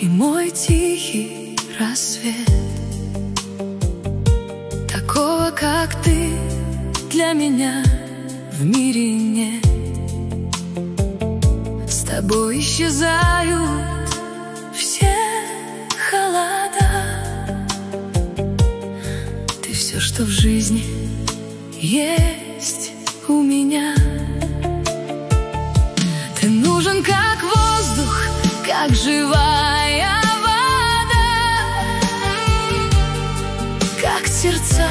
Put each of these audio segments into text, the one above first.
и мой тихий рассвет. Такого, как ты, для меня в мире нет. С тобой исчезают все холода. Ты все, что в жизни есть у меня. Ты нужен, как воздух, как живая вода, как сердца,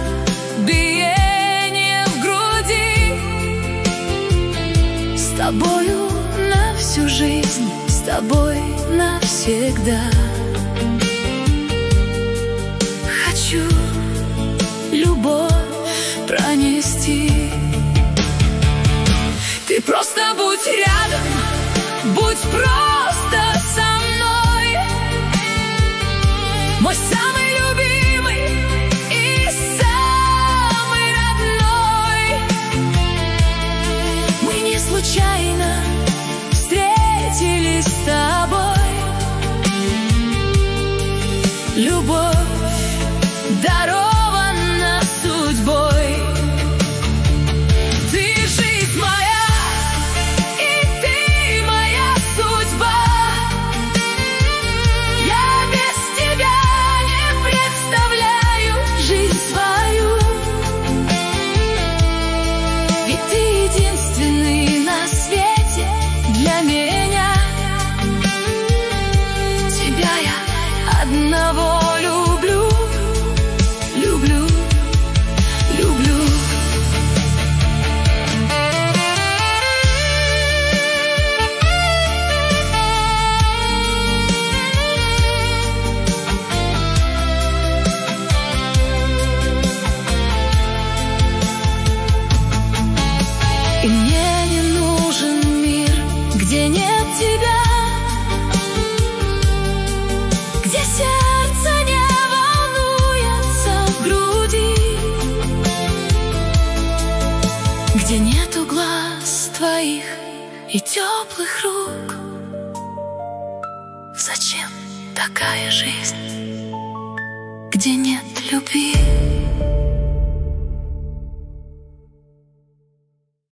биение в груди. С тобою на всю жизнь, с тобой навсегда. Хочу любовь пронести. Ты просто будь рядом, будь просто со мной, мой самый любимый и самый родной. Мы не случайно встретились с тобой. Любовь дарована судьбой. Ты жизнь моя, и ты моя судьба. Я без тебя не представляю жизнь свою. Ведь ты единственный на свете для меня. Тебя я одного люблю, люблю, люблю. И мне не нужен мир, где нет тебя, где сердце не волнуется в груди, где нету глаз твоих и теплых рук. Зачем такая жизнь, где нет любви?